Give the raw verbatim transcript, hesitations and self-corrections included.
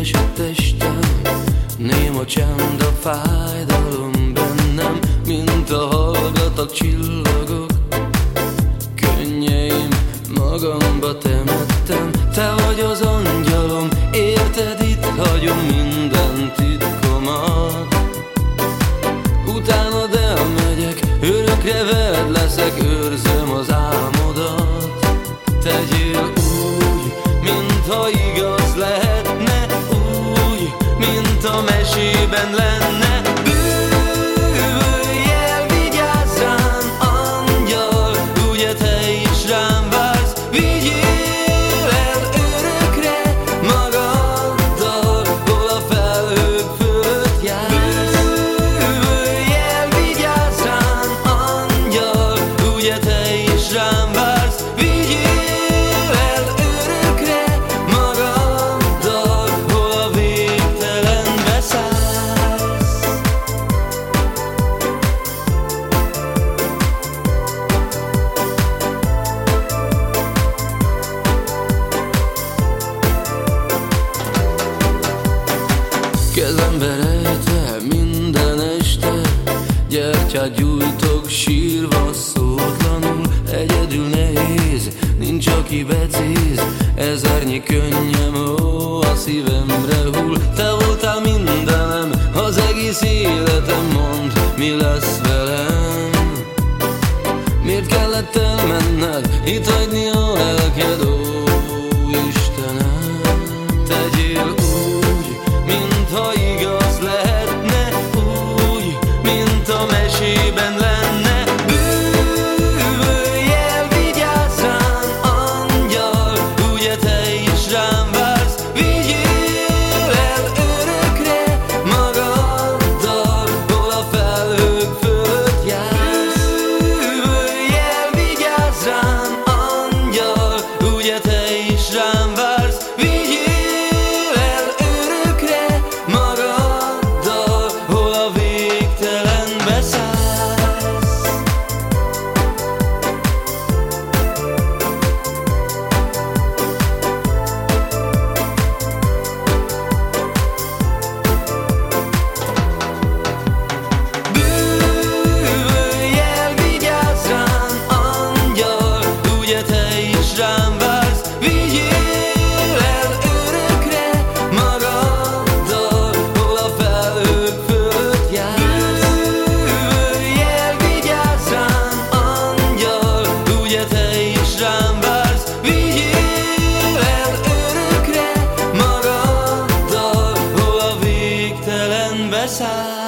Üres a testem, néma csend a fájdalom bennem, mint a hallgatak csillagok. Könnyeim magamba temettem, te vagy az angyalom, érted, itt hagyom minden titkomat. Utánad elmegyek, örökre veled leszek, őrzöm az álmodat. Tegyél úgy, mintha igaz lehetne, úgy, mint a mesében lenne. Bűvölj el, vigyázz rám, angyal, ugye te is rám vársz. Vigyél el örökre magaddal, hol a felhők fölött jársz. Bűvölj el, vigyázz rám, angyal, ugye te is rám vársz. Vigyél el örökre magaddal, hol a végtelenbe szállsz. Kezembe rejtve minden este, gyertyát gyújtok sírva szótlanul. Egyedül nehéz, nincs aki becéz, ezernyi könnyem, ó, a szívemre hull. Te voltál mindenem, az egész életem, mondd, mi lesz velem. Miért kellett elmenned, itt hagyni a lelked, ó Istenem. Tegyél úgy, mintha igaz lehetne, úgy, mint a mesében lenne. Bűvölj el, vigyázz rám, angyal, ugye te is rám vársz. Vigyél el örökre magaddal, hol a felhők fölött jársz. Bűvölj el, vigyázz rám, angyal, ugye te is rám vársz. Vigyél el örökre magaddal, hol a végtelenbe szállsz. Bűvölj el, vigyázz rám, angyal, ugye te is rám vársz. Vigyél el örökre magaddal, hol a felhők fölött jársz. Bűvölj el, vigyázz rám, angyal, ugye te is rám vársz. Vigyél el örökre magaddal, hol a végtelenbe szállsz.